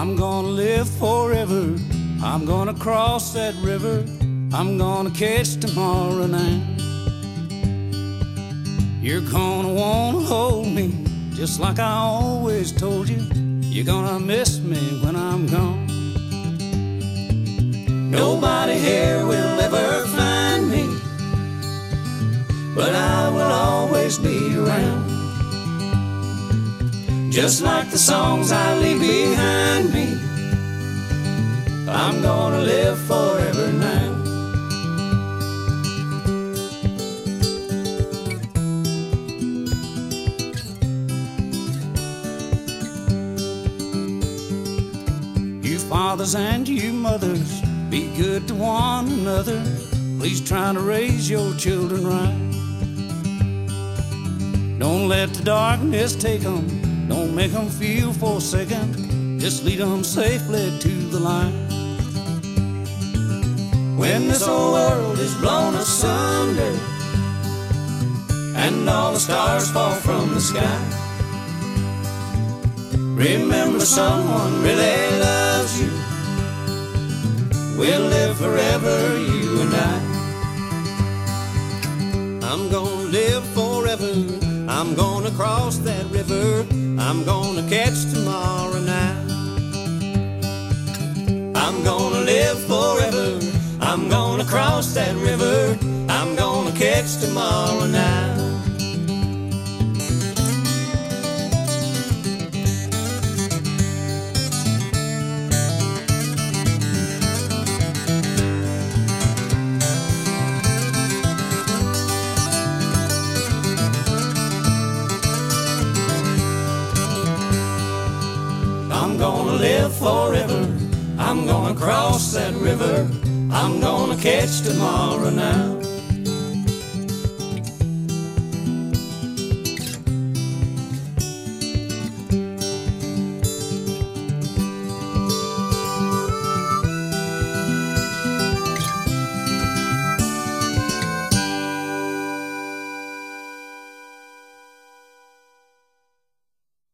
I'm gonna live forever. I'm gonna cross that river. I'm gonna catch tomorrow night. You're gonna wanna hold me just like I always told you. You're gonna miss me when I'm gone. Nobody here will ever find me, but I will always be around. Just like the songs I leave behind me, I'm gonna live forever now. You fathers and you mothers, be good to one another. Please try to raise your children right. Don't let the darkness take them. Don't make them feel forsaken. Just lead them safely to the light. When this old world is blown asunder and all the stars fall from the sky, remember someone really loves you. We'll live forever, you and I. I'm gonna live forever. I'm gonna cross that river. I'm gonna catch tomorrow night. I'm gonna live forever. I'm gonna cross that river. I'm gonna catch tomorrow night. I'm gonna live forever. I'm gonna cross that river. I'm gonna catch tomorrow now.